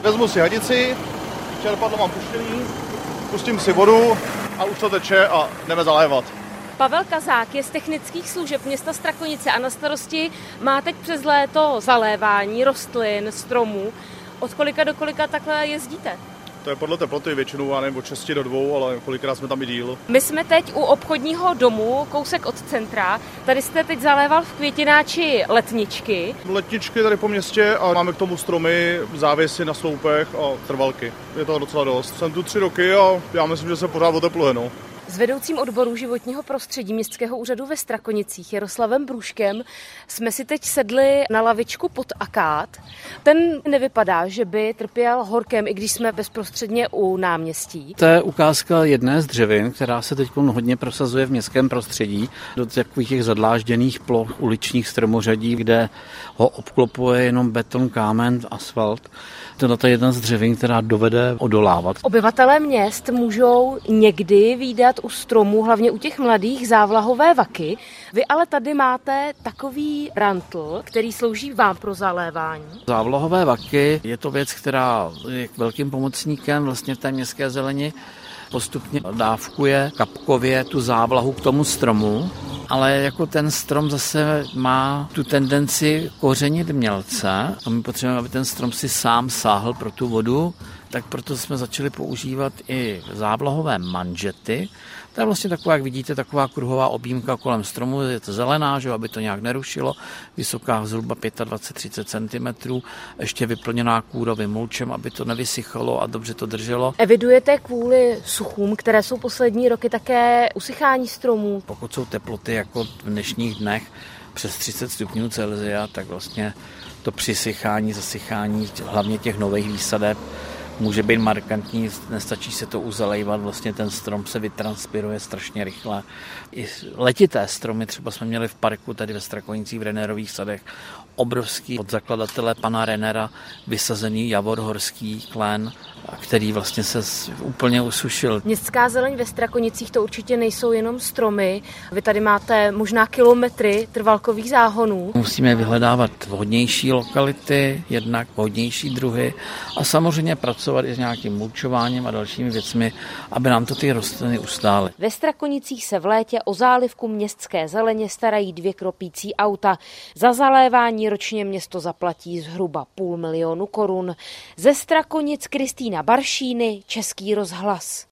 Vezmu si hadici, čerpadlo mám puštěný, pustím si vodu a už to teče a jdeme zalévat. Pavel Kazák je z technických služeb města Strakonice a na starosti má teď přes léto zalévání rostlin, stromů. Od kolika do kolika takhle jezdíte? To je podle teploty většinou, já nevím, od 6 do 2, ale kolikrát jsme tam i díl. My jsme teď u obchodního domu, kousek od centra. Tady jste teď zaléval v květináči letničky. Letničky tady po městě a máme k tomu stromy, závěsy na sloupech a trvalky. Je toho docela dost. Jsem tu 3 roky a já myslím, že se pořád otepluje, no. S vedoucím odboru životního prostředí Městského úřadu ve Strakonicích Jaroslavem Brůškem jsme si teď sedli na lavičku pod akát. Ten nevypadá, že by trpěl horkem, i když jsme bezprostředně u náměstí. To je ukázka jedné z dřevin, která se teď hodně prosazuje v městském prostředí do takových těch zadlážděných ploch uličních stromořadí, kde ho obklopuje jenom beton, kámen, asfalt. To je jedna z dřevin, která dovede odolávat. Obyvatelé měst můžou někdy vídat u stromů, hlavně u těch mladých, závlahové vaky. Vy ale tady máte takový rantl, který slouží vám pro zalévání. Závlahové vaky je to věc, která je velkým pomocníkem vlastně v té městské zeleni. Postupně dávkuje kapkově tu závlahu k tomu stromu, ale jako ten strom zase má tu tendenci kořenit mělce a my potřebujeme, aby ten strom si sám sáhl pro tu vodu, tak proto jsme začali používat i závlahové manžety. To je vlastně taková, jak vidíte, taková kruhová objímka kolem stromu, je to zelená, že, aby to nějak nerušilo, vysoká zhruba 25-30 cm, ještě vyplněná kůrovým mulčem, aby to nevysychalo a dobře to drželo. Evidujete kvůli suchům, které jsou poslední roky, také usychání stromů? Pokud jsou teploty jako v dnešních dnech přes 30 stupňů Celsia, tak vlastně to přisychání, zasychání hlavně těch nových výsadeb může být markantní, nestačí se to uzalejvat, vlastně ten strom se vytranspiruje strašně rychle. I letité stromy, třeba jsme měli v parku tady ve Strakonicích v Rennerových sadech, obrovský od zakladatele pana Rennera vysazený javor horský klen, který vlastně se úplně usušil. Městská zeleň ve Strakonicích to určitě nejsou jenom stromy. Vy tady máte možná kilometry trvalkových záhonů. Musíme vyhledávat vhodnější lokality, jednak vhodnější druhy a samozřejmě pracovat i s nějakým mulčováním a dalšími věcmi, aby nám to ty rostliny ustály. Ve Strakonicích se v létě o zálivku městské zeleně starají 2 kropící auta. Za zalévání ročně město zaplatí zhruba 500 000 korun. Ze Strakonic Kristýna Baršíny, Český rozhlas.